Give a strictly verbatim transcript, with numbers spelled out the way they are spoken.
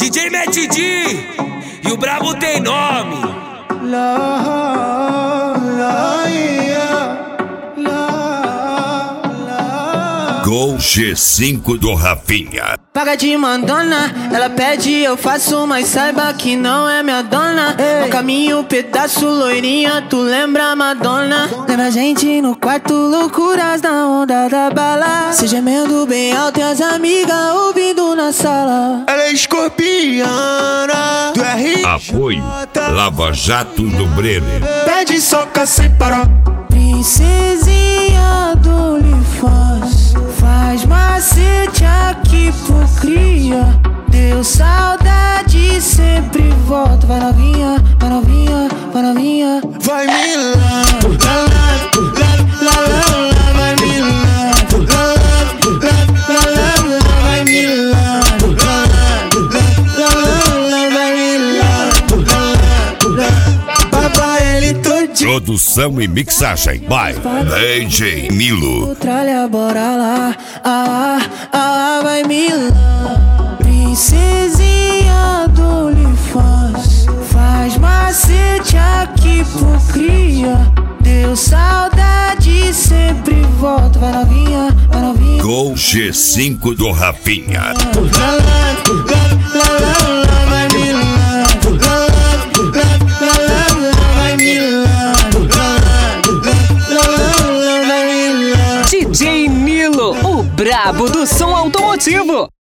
D J Matt D e o brabo tem nome. La, la, yeah. La, la. Gol G cinco do Rafinha. Paga de mandona, ela pede, eu faço, mas saiba que não é minha dona. No caminho, pedaço, loirinha, tu lembra Madonna? Lembra a gente no quarto, loucuras na onda da bala. Se gemendo bem alto e as amigas ouvindo na sala. Ela é escorpiana do R. Apoio Lava Jato do Brenner. Pede soca sem parar. Princesinha do Lifaz, faz macete aqui pro cria. Deu saudade, sempre volta. Vai novinha, vai novinha, vai novinha. Vai me lá, lá, lá, lá, lá, lá, vai me lá, lá, lá, lá, lá, lá, vai me lá, lá, lá, lá, lá, vai me lá, lá, lá. Papai, ele todinho. Produção e mixagem by D J Nilo. Tralha, bora lá, ah, ah, vai me lá. Princesinha do Lifaz, faz macete aqui pro cria. Deu saudade, sempre volta. Vai novinha, vai novinha. Gol G cinco do Rafinha. Lá, lá, lá, lá, lá, vai me lá, lá, lá, lá, lá, vai me lá, lá, lá, lá, lá, vai me lá. D J Nilo, o brabo do som automotivo.